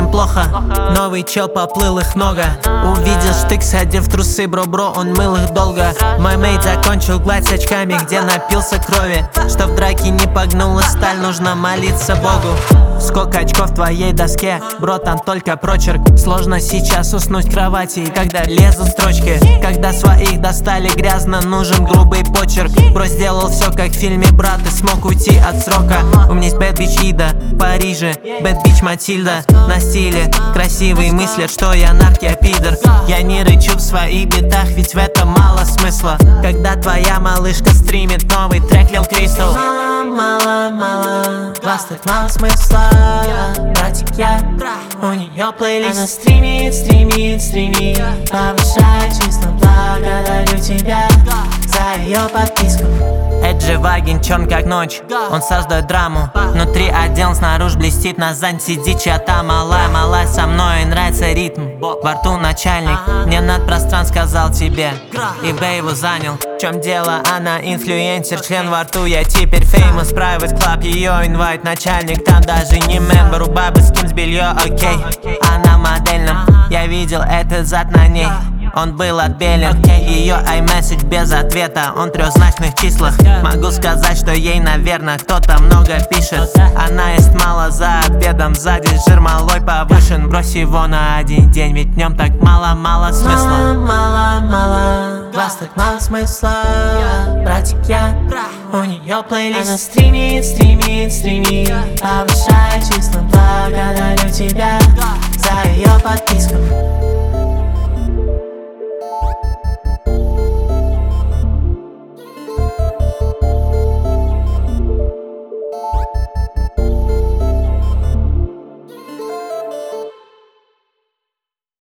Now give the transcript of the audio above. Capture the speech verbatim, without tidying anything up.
всем плохо. Новый чел поплыл, их много. Увидел штык, садив в трусы, бро-бро, он мыл их долго. Мой мейт закончил гладь с очками, где напился крови. Чтоб в драке не погнула сталь, нужно молиться Богу. Сколько очков в твоей доске, бро, там только прочерк. Сложно сейчас уснуть в кровати, когда лезут строчки. Когда своих достали грязно, нужен грубый почерк. Бро сделал все как в фильме «Брат» и смог уйти от срока. У меня есть bad bitch Ида в Париже, bad bitch Матильда на стиле. Красивые мыслят, что я нарк, я пидор. Я не рычу в своих битах, ведь в этом мало смысла. Когда твоя малышка стримит новый трек Lil Crystal. Мало, мало, глаз так мало смысла. Братик, я, у нее плейлист. Она стримит, стримит, стримит, повышает числа. Благодарю тебя за ее подписку. Эджи Вагин черн как ночь, он создает драму. Внутри отдел, снаружи блестит, на зань сидит чья-то малая. Малая со мной, нравится ритм, во рту начальник. Мне надпростран сказал тебе, и Б его занял. В чем дело, она инфлюенсер, член во рту, я теперь famous. Private club, ее инвайт начальник, там даже не мембер. У бабы скин с белье, окей, она модельным. Я видел этот зад на ней, он был отбелен. Ее iMessage без ответа, он в трехзначных числах. Могу сказать, что ей, наверное, кто-то много пишет. Она ест мало за обедом, сзади жир малой повышен. Брось его на один день, ведь в нем так мало-мало смысла. Мало-мало, глаз так мало смысла. Братик, я, у нее плейлист. Она стримит, стримит, стримит, повышает числа. Благодарю тебя за ее